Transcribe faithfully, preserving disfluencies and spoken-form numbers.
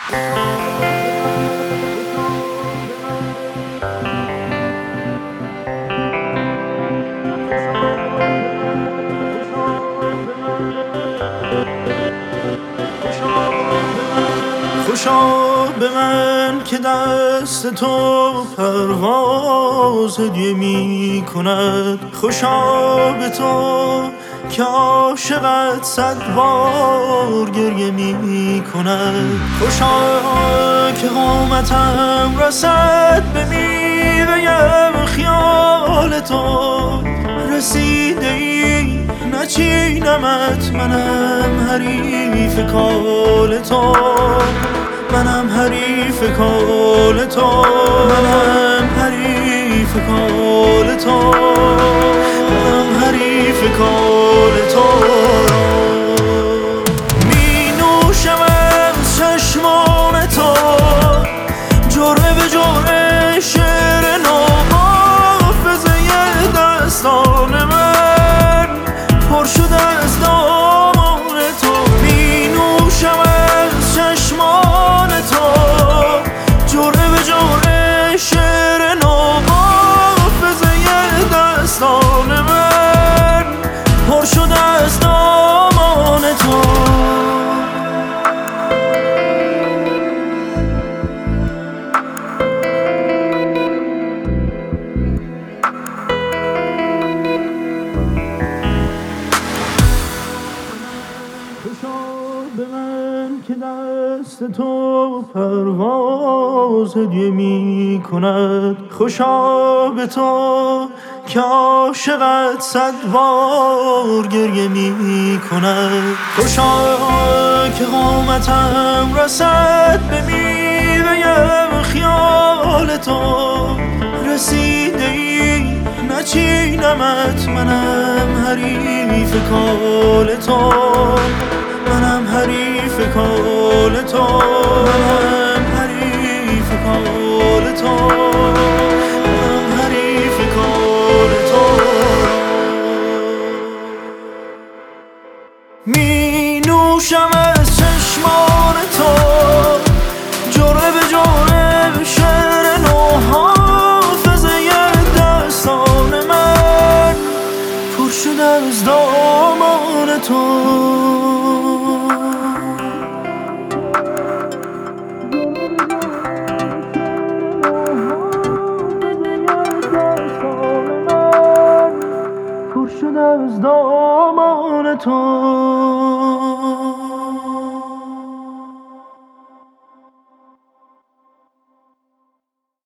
خوشا به من که دست تو پرواز هدیه می کند، خوشا به تو که عاشقت صد بار گریه می کند، خوشا که قامتم رسد به میوه خیال تو، رسیده ای نچینمت، منم حریف کال تو، منم حریف کال تو، منم حریف کال تو، منم حریف کال تو. می نوشم از چشمان تو جرعه به جرعه شعر نو، حافظه دستان من پر شده از دامان تو. می نوشم از چشمان تو جرعه به جرعه شعر نو، حافظه دستان من پر شده از دامان تو. به من که دست تو پرواز هدیه می کند، خوشا به تو که عاشقت صد بار گریه می کند، خوشا که قامتم رسد به میوه خیال تو، رسیده ای نچینمت، منم حریف کال تو، منم حریف کال تو، منم حریف کال تو، منم حریف کال تو. می نوشم از چشمان تو جرعه به جرعه شعر نو، حافظه دستان من پر شده از دامان تو.